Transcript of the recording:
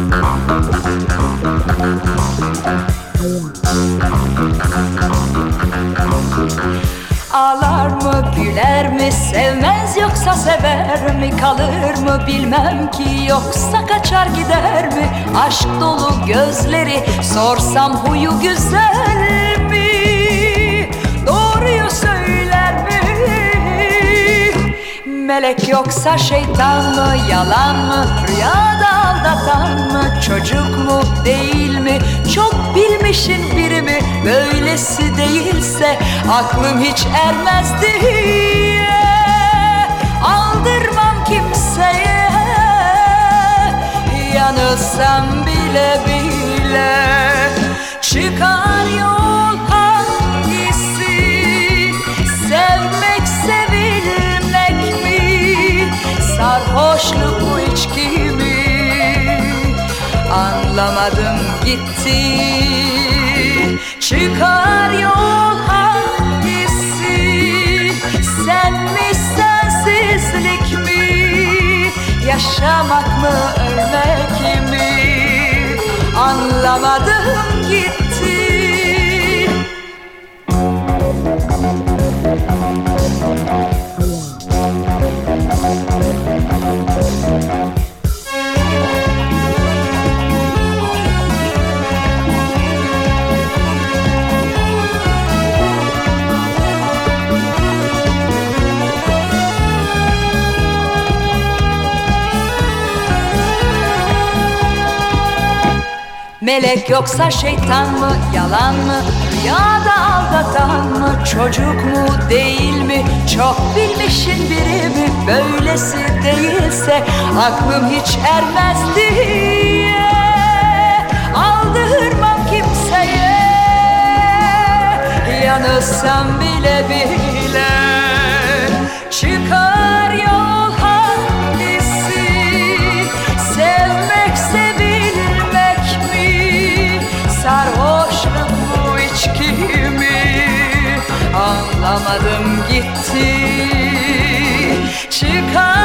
Ağlar mı, güler mi, sevmez yoksa sever mi? Kalır mı bilmem ki, yoksa kaçar gider mi? Aşk dolu gözleri, sorsam huyu güzel mi? Doğruyu söyler mi? Melek yoksa şeytan mı, yalan mı, rüyada aldatan mı? Çocuk mu, değil mi, çok bilmişin biri mi? Böylesi değilse aklım hiç ermezdi. Aldırmam kimseye, yanılsam bile bile. Çıkar yol hangisi, sevmek sevilmek mi? Sarhoşluk mu, içki mi? Anlamadım gitti. Çıkar yol hangisi, sen mi sensizlik mi? Yaşamak mı, ölmek mi? Anlamadım gitti. Melek yoksa şeytan mı, yalan mı, rüyada aldatan mı? Çocuk mu, değil mi, çok bilmişin biri mi? Böylesi değilse aklım hiç ermezdi. Aldırmam kimseye, yanılsam bile bile. Çıkar yol hangisi, sevmek sevilmek mi? Sarhoşluk mu, içki mi? Anlamadım gitti. Çıkar